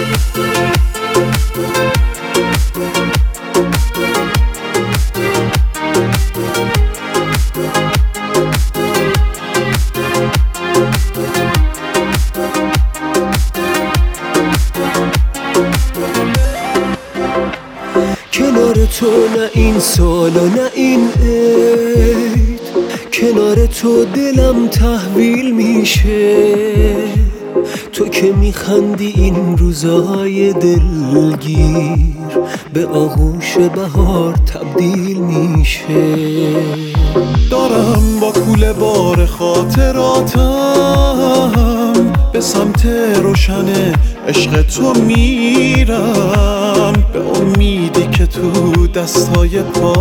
کنار تو نه این سال و نه این عید، کنار تو دلم تحویل میشه. تو که میخندی این روزای دلگیر به آغوش بهار تبدیل میشه. دارم با کوله بار خاطراتم به سمت روشن عشق تو میرم، به امیدی که تو دستای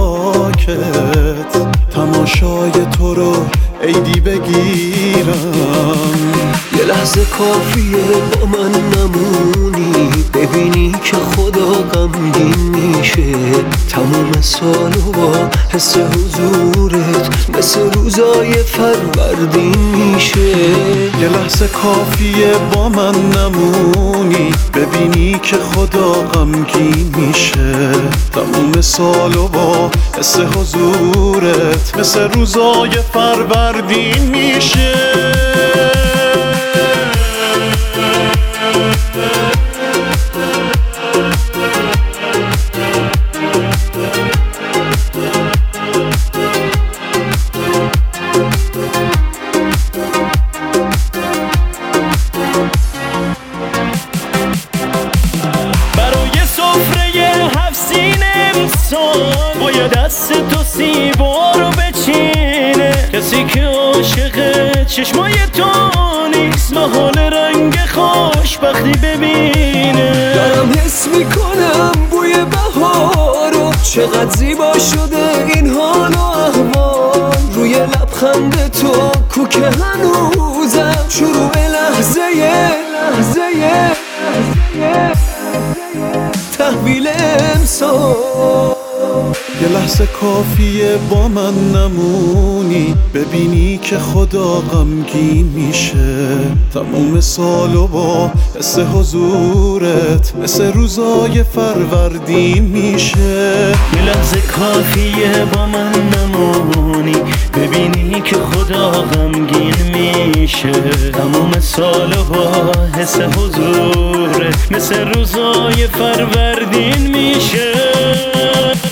پاکت تماشای تو رو عیدی بگیرم. یه لحظه کافیه با من نمونی، ببینی که خدا غمگین میشه. تموم سالو با حس حضورت مثل روزای فروردین میشه. یه لحظه کافیه با من نمونی، ببینی که خدا غمگین میشه. تموم سالو با حس حضورت مثل روزای فروردین میشه. باید دست تو سیبا رو بچینه، کسی که عاشق چشمای تو نیست محال رنگ خوشبختی ببینه. دارم حس میکنم بوی بهارو، چقدر زیبا شده این حال و احوال. روی لبخند تو کوک هنوزم شروع لحظه تحویل امسال. یه لحظه کافیه با من نمونی، ببینی که خدا غمگین میشه. تموم سالو با حس حضورت مثل روزای فروردین میشه. یه لحظه کافیه با من نمونی، ببینی که خدا غمگین میشه. تموم سالو با حس حضورت مثل روزای فروردین میشه.